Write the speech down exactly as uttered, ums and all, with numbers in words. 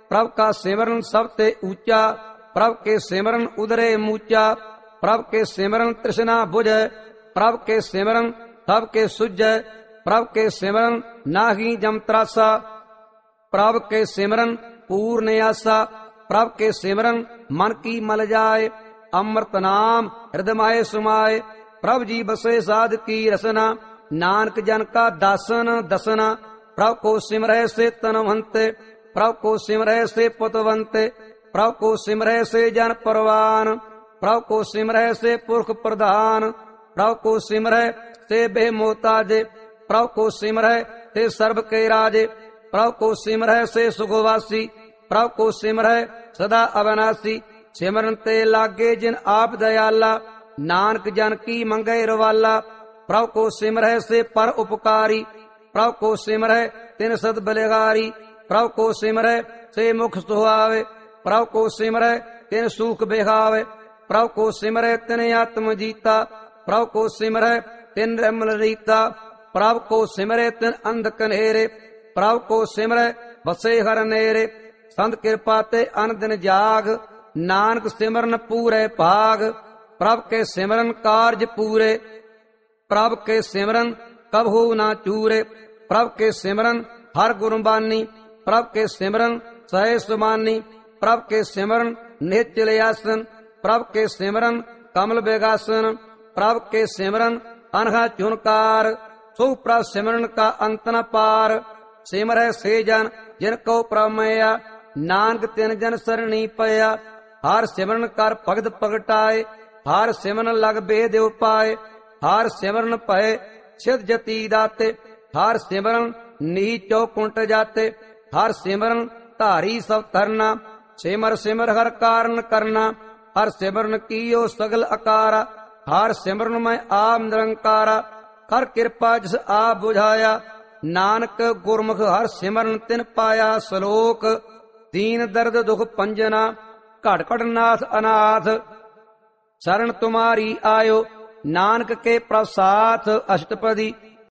प्रभ का सिमरन सब ते ऊंचा, प्रभ के सिमरन उदरे मूचा, प्रभ के सिमरन तृष्णा बुझै, प्रभ के सिमरन सब के सुझै, प्रभ के सिमरन नाही जम त्रासा, प्रभ के सिमरन पूर्ण आसा, प्रभ के सिमरन मन की मल जाए, अमृत नाम हृदय सुमाए, प्रभ जी बसे साध की रसना, नानक जन का दासन दसना, प्रभ को सिमरह से तनवंते, प्रभ को सिमरह से पुतवंते, प्रभ को सिमरह से जन परवान, प्रभ को सिमरह से पुरख प्रधान, प्रभ को सिमरह से बेमोताजे, प्रभ को सिमरह से सर्व के राजे, प्रभ को सिमरह से सुखवासी, प्रभ को सिमरह सदा अविनाशी, सिमरन ते लागे जिन आप दयाला, नानक जन की मंगे रवाला, प्रभ को सिमरह से पर उपकारी, प्रभ को सिमरह तिन सद बलिहारी, प्रभ को सिमरह से मुख सुहावे, प्रभ को सिमरह तिन सुख बेहावे, प्रभ को सिमरह तिन आत्म जीता, प्रभ को सिमरह तिन निर्मल रीता, प्रभ को सिमरह तिन अंध कनेरे, प्रभ को सिमरह बसे हर नेरे, संत कृपा ते अन दिन जाग, नानक सिमरन पूरे भाग, प्रभ के सिमरन कार्य पूरे, प्रभ के सिमरन कबहू ना चूरे, प्रभ के सिमरन हर गुरबानी, प्रभ के सिमरन सहे सुमानी, प्रभ के सिमरन निश्चल आसन, प्रभ के सिमरन कमल बेगासन, प्रभ के सिमरन अनहा चुनकार, सो प्रभ सिमरन का अंत न पार, सिमरह से जन जिनको प्रमया, नानक तिन जन सरणी पया, हर सिमरन कर भगत पगटाए, हर सिमरन लग बेद उपाय, हर सिमरन पय सिद्ध जति दाते, हर सिमरन नी चौकुंट जाते, हर सिमरन धारी सब धरना, सिमर सिमर हर कारण करना, हर सिमरन कीयो सगल अकारा, हर सिमरन मैं आप निरंकारा, कर कृपा जिस आप बुझाया, नानक गुरमुख हर सिमरन तिन पाया सलोक, दीन दर्द दुख पंजना, घट घट नाथ अनाथ, शरण तुम्हारी आयो, नानक के प्रसाथ अष्टपदी,